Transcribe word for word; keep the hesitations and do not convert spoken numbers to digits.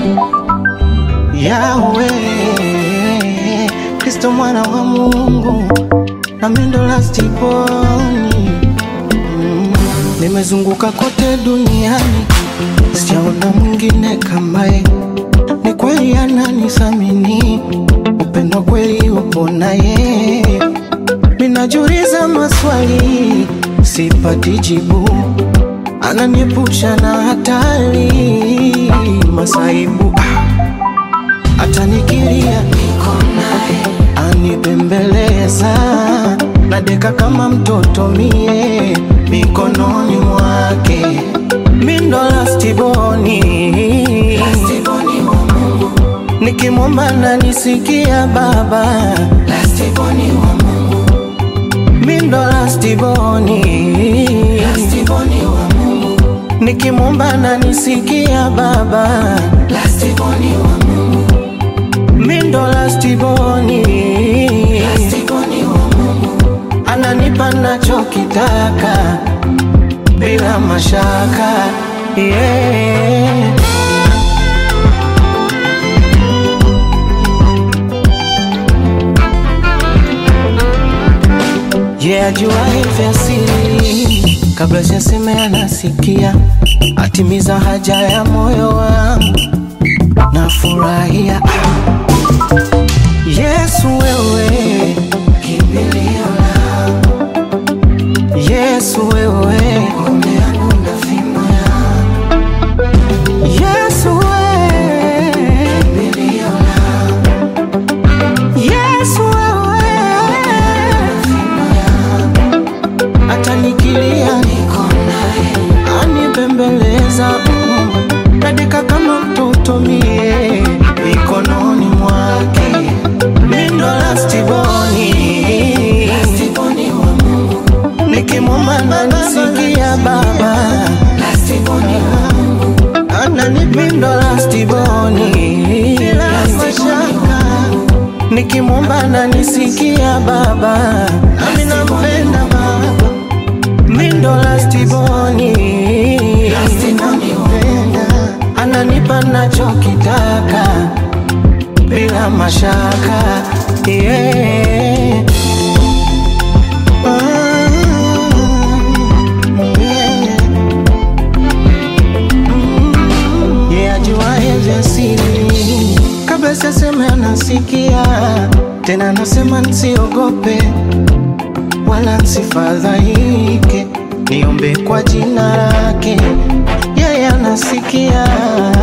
Yahweh, Kristo mwana wa Mungu, na mendo last born. mm. Nimezunguka kote duniani, sijaona mwingine kama yeye. Ni kweli ananisamini, upendo kweli upo naye. Minajiuliza maswali, sipati jibu. Ananiepusha na hatari, masaibu. Atanikiria niko naye, anibembeleza, nadeka kama mtoto mie mikononi mwake. Mindo last born, nikimwomba ananisikia Baba. Last born wa Mungu, mindo last born, last born wa Mungu, nikimwomba ananisikia Baba. Last born wa Mungu, mindo last born, last born wa Mungu, ananipa nachokitaka bila mashaka. Yeah. Yeah, jua vya siri, kabla sijasema anasikia, atimiza haja ya moyo wangu, nafurahia. Yesu wewe, kimbilio langu. Yesu wewe, ngome yangu na fimbo yangu. Yesu wewe, kimbilio langu. Yesu wewe, atanikilia niko naye, anibembeleza, mm. nadeka kama mtoto mie mikononi mwake. Mindo last born, last born wa Mungu, nikimwomba ananisikia Baba. Last born wa Mungu, ananipa. Mindo last born, bila mashaka, nikimwomba ananisikia Baba. Nami nampenda Baba. Mindo last born, nampenda, ananipa nachokitaka bila mashaka. Yeah. Ah, yeah. Mm, yeah, jua vya siri, kabla sijasema anasikia, tena nasema nsiogope wala nsifadhaike, niombe kwa jina lake, yeye anasikia.